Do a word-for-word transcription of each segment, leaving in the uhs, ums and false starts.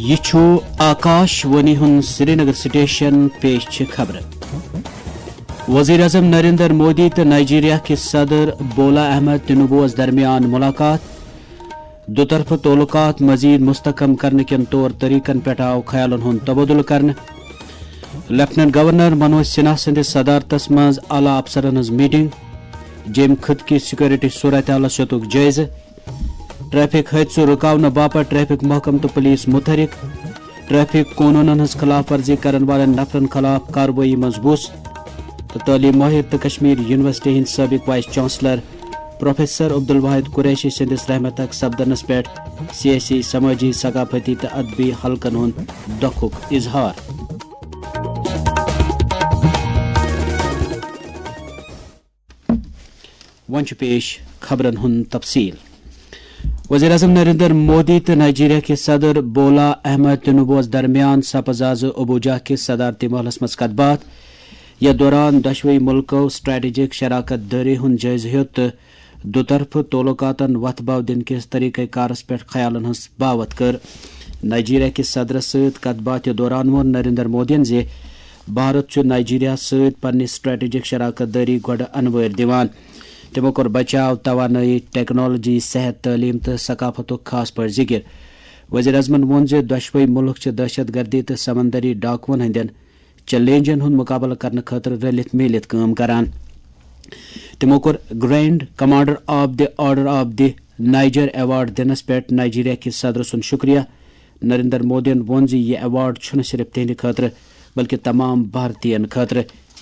یہ چھو آکاش وانی ہن سری نگر سٹیشن پیش چھ خبر. وزیر اعظم نریندر مودی تو نائجیریا کے صدر بولا احمد تنوبوس درمیان ملاقات. دو طرف تعلقات مزید مستحکم کرنے کن طور طریقن پہ آو خیالن ہند تبادل کرنے. لیفٹنٹ گورنر منوج سنہا سندس صدارتس مز اعلی افسرن ہز میٹنگ. جیم خطی سیکورٹی صورتحال ہیتک جائزہ. ٹریفک حادثہ رکاؤنہ باپت ٹریفک محکمہ تو پولیس متحرک. ٹریفک قانونن ہز خلاف ورزی کرن والن نفرن خلاف کاروٲیی مضبوط. تو تعلیم ماہر تو کشمیر یونیورسٹی ہند سابق vice chancellor professor Abdul Wahid Qureshi سندس رحمتک سپدنس پہ سیاسی سماجی ثقافتی تو ادبی حلقن ہند دکھک اظہار. ون پیش خبرن ہند تفصیل. وزیر اعظم نریندر مودی تو نائجیریا کے صدر بولا احمد تنوبوس درمیان سپز آز ابوجا کے صدارتی محلس مز کت بات. یتھ دوران دشوئی ملکو اسٹریٹجک شراکت داری ہند جائزہ ہیت تو دو طرف تعلقاتن وت بو دن کس طریقہ کارس پہ خیالن ہز باوت کر. نائجیریا کے صدرس ست کت بات دوران وون نریندر مودین زی بھارت چھ نائجیریا ست پنہ اسٹریٹجک شراکت داری گوڑ انوار دیوان. تمو کور بچاؤ توانائی ٹیکنالوجی صحت تعلیم تو ثقافت خاص پہ ذکر. وزیر اعظمن وون زی دشوئی ملک چھ دہشت گردی تو سمندری ڈاکون ہندین چیلنجن ہند مقابلہ کرنے خاطر رلت میلت کام کران. تمو کور grand commander of the order of the Niger award دنس پہ نائجیریا کے صدر سن شکریہ. نریندر مودین وون زی یہ ایوارڈ چھن صرف تہند خاطر بلکہ تمام بھارتین خاطر.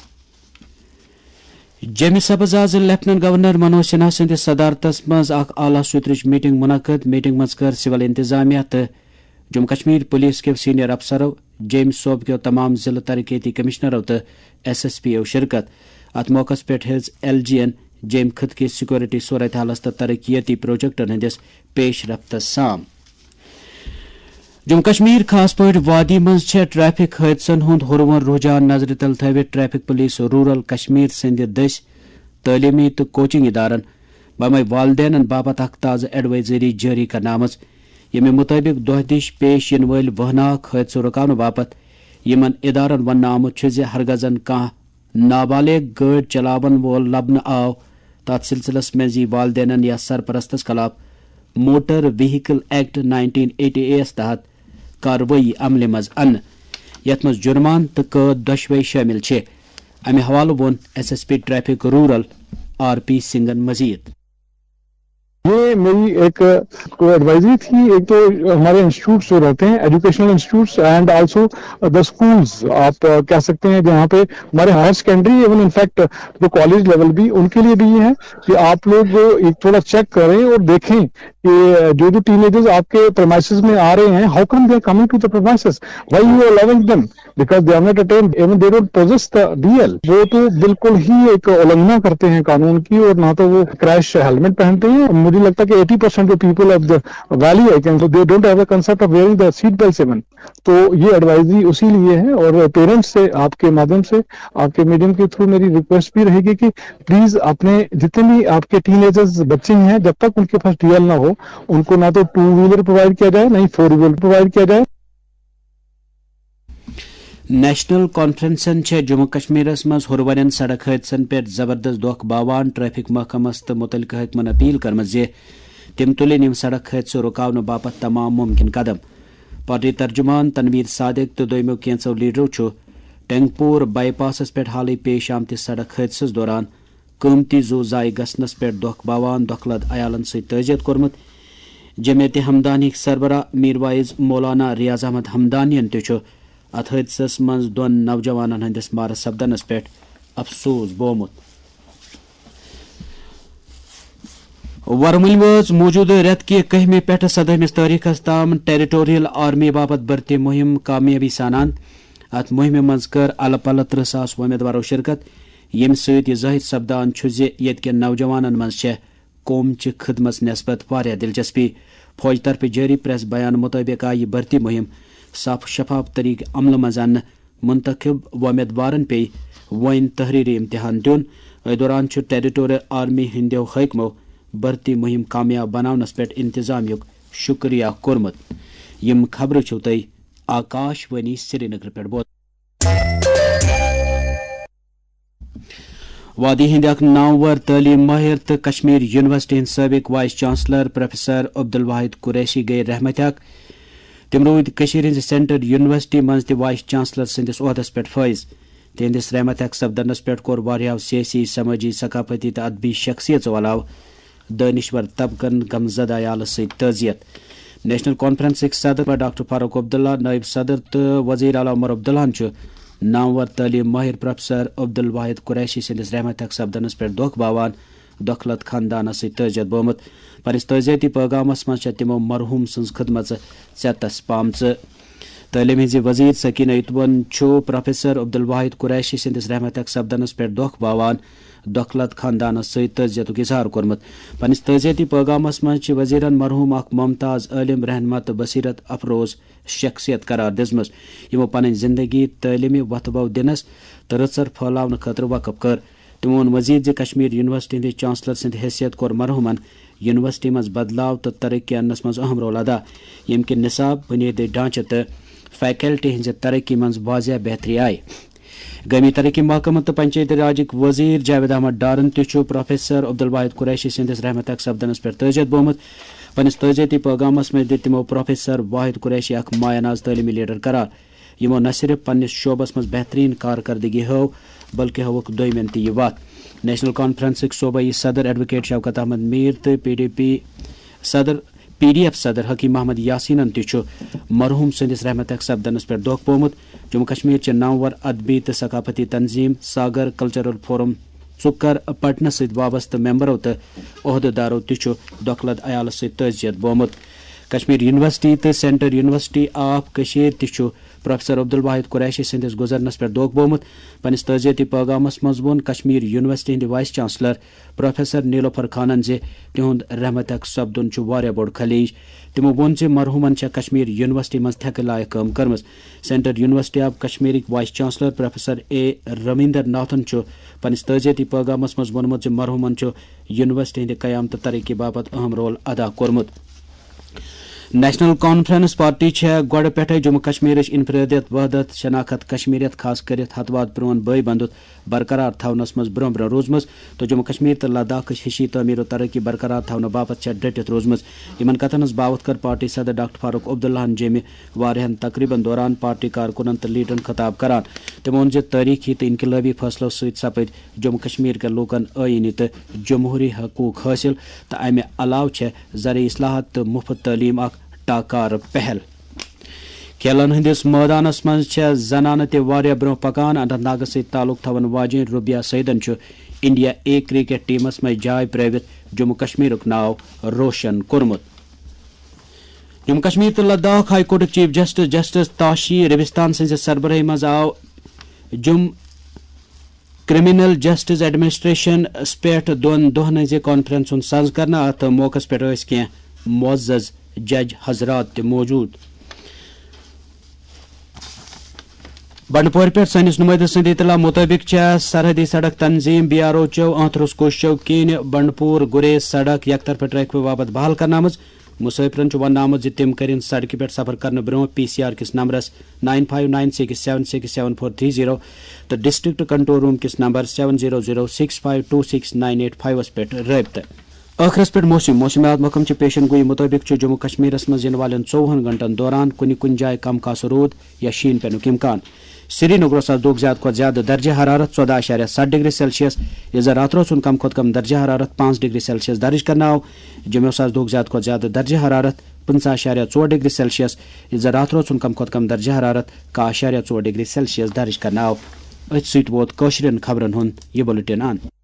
جیمہ سپز آز لیفٹنٹ گورنر منوج سنہا سندس صدارتس مز اخ اعلی سطرچ میٹنگ منعقد. میٹنگ مز کر سول انتظامیہ تو جموں کشمیر پولیس کے سینئر افسرو جیم صوب کے تمام ضلع ترقیتی کمشنرو تو ایس ایس پی او شرکت. ات موقع پہ ہز ایل جی این جیم خطی سیکورٹی صورتحالس تو ترقیتی پروجیکٹن ہندس پیش رفت سام. جموں کشمیر خاص پہ وادی مز ٹریفک حادثن ہند ہرون رجحان نظر تل تھوت ٹریفک پولیس رورل کشمیر سند دس تعلیمی تو کوچنگ ادارن بمے والدین باپت اخ تازہ ایڈوائزری جاری کرنا آمز. یمہ مطابق دہ دش پیش ین ول وہناک حادثہ رکاؤنہ باپت یمن ادارن ون آمت زِ ہرگزن کھانا نابالغ گاڑی چلاون وول لبنہ آو تات سلسلس میں زی والدین یا سرپرستس خلاف motor vehicle act nineteen eighty ایس تحت کاروٲیی عملہ مز ان یت مز جرمان تو قید دشوے شامل چھ. امہ حوالہ وون S S P traffic rural R P سنگھن مزید. یہ میری ایک ایڈوائزری تھی. ایک تو ہمارے انسٹیٹیوٹس جو رہتے ہیں educational institutes and also the schools آپ کہہ سکتے ہیں جہاں پہ ہمارے ہائر سیکنڈری ایون انفیکٹ جو کالج لیول بھی ان کے لیے بھی یہ ہے کہ آپ لوگ ایک تھوڑا چیک کریں اور دیکھیں کہ جو جو ٹین ایجرز آپ کے پریمائسز میں آ رہے ہیں how come they are coming to the premises why you are allowing them because they are not attend even they don't possess the D L. وہ تو بالکل ہی ایک النگنا کرتے ہیں قانون کی اور نہ تو وہ کریش ہیلمٹ پہنتے ہیں. مجھے لگتا ہے کہ ایٹی پرسینٹ جو people of the valley I can they don't have a concept of wearing the seat belt even. تو یہ ایڈوائزری اسی لیے ہے اور پیرنٹس سے آپ کے مادھیم سے آپ کے میڈیم کے تھرو میری ریکویسٹ بھی رہے گی کہ پلیز اپنے جتنے بھی آپ کے ٹین ایجرز بچے ہیں جب تک ان کے پاس ڈی ایل نہ ہو ان کو نہ تو ٹو ویلر پرووائڈ کیا جائے نہ ہی فور ویلر پرووائڈ کیا جائے. نیشنل کانفرنسن جموں کشمیرس مز ہرون سڑک حادثن پہ زبردست دھوکہ باوان ٹریفک محکمس تو متعلقہ حکمن اپیل کرم زِ تم تلن یم سڑک حادثہ رکاؤنہ باپت تمام ممکن قدم. پارٹی ترجمان تنویر صادق تو دویمو کینژو لیڈرو چھ ٹینگپور بائی پاسس پہ حالی پیش آمتس سڑک حادثس دوران قیمتی زو ضائع گھنس پہ دھوکہ باوان دھوکھلد عیالن ست تعزیت کورمت. جمعیت ہمدانی سربراہ میروائز مولانا ریاض احمد ہمدانین تہ ات حادثس مز دون نوجوانن ہندس مارس سپدنس پہ افسوس بومت. ورمل وز موجودہ رت کہ کہمہ پہ سدہمس تاریخس تام ٹیریٹوریل آرمی باپت بھرتی مہم کامیابی سانان. ات مہم مز کر الہ پلہ ترہ ساس ومیدوارو شرکت یم ست یہ ظاہر سپدان زِ یت کٮ۪ن نوجوانن مز چھےٚ قوم چہ خدمت نسبت واریاہ دلچسپی. فوج طرف جاری پریس بیان مطابق آئی بھرتی مہم صاف شفاف طریقہ عمل مز ان. منتخب ومیدوارن پی وۄنۍ تحریری امتحان دِیُن. اتھ دوران چھ ٹیریٹوریل آرمی ہندیو حٲکمو بھرتی مہم کامیاب بناونس پہ انتظامیہ شکریہ کورمت. یم خبر چھو تُہۍ आकाशवाणी श्रीनगर पे बोल वादी हिंद अख नामवर तालीम माहिर तो कश्मीर यूनिवर्सिटी हिंद सबक vice chancellor professor Abdul Wahid Qureshi गई रहमत हक तम रूद कशीर सेंटर यूनिवर्सिटी मज त वाइस चांसलर सदिस ओहदस पे फैज तिहंदिस रहमत हक सपदनस पे कोर वारियाव सियासी समाजी सकाफती तो अदबी शख्सियत अलाव दानिश्वर तबकन गमजद आयाल सत तजियत नेशनल कॉन्फ्रेंस सदर डॉक्टर फारूक अब्दुल्ला नायब सदर तो वजीर आला उमर अब्दुल्ला नामवर तालीम माहिर प्रोफेसर अब्दुल वाहिद कुरैशी सदिस रहमत हक सपदनस पे दुख बावान दखलत खानदान सत तजियत बोमुत पनिस तजियती पैगामस मज तमो मरहूम सज खदमत चतस पामच तालीम हिंज वजीर सकीना इतवन प्रोफेसर अब्दुल वाहिद कुरैशी सदिस रहमत हक सपदनस पे दुख बावान दखलत खानदान सत तजियतुक इजहार कोरमुत पनिस तजियती पैगामस मज वजीरन मरहूम अख मुमताज आलिम रहनमा तो बसीरत अफरोज शख्सियत करार दिजमस यमो पन जिंदगी तालीमी वतबो दिनस तो रचर फैलावन खतर वकफ कर तमो वोन मजीद ज कश्मीर यूनिवर्सिटी हिंद चांसलर सद हैसियत कोर मरहूमन यूनिवर्सिटी मज बदलाव तो तरक्की अन्नस मज अहम रोल अदा यम कि निसाब बुनियादी ढांचे तो फैकल्टी हिंज तरक्की मज वाजिया बेहतरी आय गमी तरक्की महकम तो पंचायती राजक वजीर जावेद अहमद डारन तु प्रोफेसर अब्दुल वाहिद कुरैशी सदिस रहमत हक सपदनस पे तजियत बोमुत पनिस तजियती पैगामस में दित तमो प्रोफेसर वाहिद कुरैशी अख मायनाज तालीमी लीडर करार यमो न सिर्फ पन्निस शोबस मज बेहतरीन कारकर्दगी हव बल्कि हवक दोयमन ती वात नेशनल कॉन्फ्रेंस सूबाई सदर एडवोकेट शौकत अहमद मीर तो पीडीपी सदर पीडीएफ सदर हकीम महमद यासीन तु मरहूम सदिस रहमत हक सपदनस पे दुख बोमुत जम्मू कश्मीर च नामवर अदबी तो सकाफती तंजीम सागर कल्चरल फोरम चुकर पटन सत वाबस्त मेंबरों तो अहदेदारों तु दखलत अयाल सत तजियत बोमुत कश्मीर यूनिवर्सिटी तो सेंटर यूनिवर्सिटी ऑफ कशीर तु प्रोफेसर अब्दुल वाहिद कुरैशी सदिस गुजरनस पे दुख बोमुत पनिस तजियती पैगामस मज वोन कश्मीर यूनिवर्सिटी हिंद वाइस चांसलर प्रोफेसर नीलोफर खानन जे तिहुंद रहमत हक सपदुन छु वारिया बोड़ खलीज तमो वोन जे मरहूमन छ कश्मीर यूनिवर्सिटी मज थक लायक काम करमस central university of Kashmir vice chancellor professor A Ravinder नाथन छु पनिस तजियती पैगामस मज वोनमुत जे मरहूमन छु यूनिवर्सिटी हिंद कयाम तो तरक्की बाबत अहम रोल अदा कोरमुत नेशनल कॉन्फ्रेंस पार्टी गड पे जम्मू कश्मीर इनफरादियत वहदत शनाखत कश्मीरियत खास कर हतवाद प्रोन बई बंधुत बरकरार थवनस मज ब्रोह ब्रोह रोजमज तो जम्मू कश्मीर तो लद्दाख हिशी तमीर तरक्की बरकरार थवन बाबत डटित रोजमज इन कथन बावत कर पार्टी सदर डॉक्टर फारूक अब्दुल्ला जेमे वारियान तकरीबन दौरान पार्टी कारकुनन तो लीडरन खताब करान तमो वोन तारीखी तो इनकलाबी फैसलों सत सपद जम्मू कश्मीर के लोकन आईनी तो जमहूरी हकूक हासिल तो अमे अलाव ज़र इस्लाहत तो मुफ्त तालीम अख टाकार पहल खेलन हंदिस मैदानस मज जनान ते वारिया ब्रोह पकान अनंतनाग सत ताल्लुक थवन वाजिन रुबिया सईदन इंडिया ए क्रिकेट टीमस मज जाय प्रवित जम्मू कश्मीर नाव रोशन कोरमुत जम्मू कश्मीर तो Ladakh high court chief justice justice Tashi Rabstan सज सरबराही मज आव जुम क्रिमिनल जस्टिस एडमिनिस्ट्रेशन पे दोन दोहन कॉन्फ्रेंस सज कर अत मौके पे कह मुअज़्ज़ज़ जज हजरात मौजूद बंडपोर पे सैनिस नुमाइंद सद इतला मुताबिक सरहदी सड़क तंजीम बी आर ओ चो अंतरुस कोशो किन बंडपुर गुरेज सड़क यकतरफा ट्रैक बाबत बहाल करना मुसाफिरन वन आमत तम कर सड़क पे सफर करने ब्रो पी सी आर किस numbers nine five nine six seven six seven four three zero तो डिस्ट्रिक्ट कंट्रोल रूम किस number seven zero zero six five two six nine eight five पे रबत आखिरस पे मौसम मौसमियात महकम पेशन गोई मुताबिक जम्मू कश्मीर मज इन वाले चौवन घंटन दौरान कुन कुन जाय कम खास रोद या शीन पेनुक इम्कान श्रीनगर दुख ज्यादा खुद ज्यादा दर्जा हरारत चौदह अशारिया सात डिग्री सेल्सियस इधर रात रोज कम खुद कम दर्जा हरारत पाँच डिग्री सेल्सियस दर्ज करना आव जम्मू दुख ज्यादा खुद ज्यादा दर्जा हरारत पंचा अशारिया चौर डिग्री सेल्सियस इधर रात रोज कम खुद कम दर्जा हरारत का अशारिया चौर डिग्री सेल्सियस दर्ज करना आव अत वोत खबरन हुन यह बुलेटिन आन।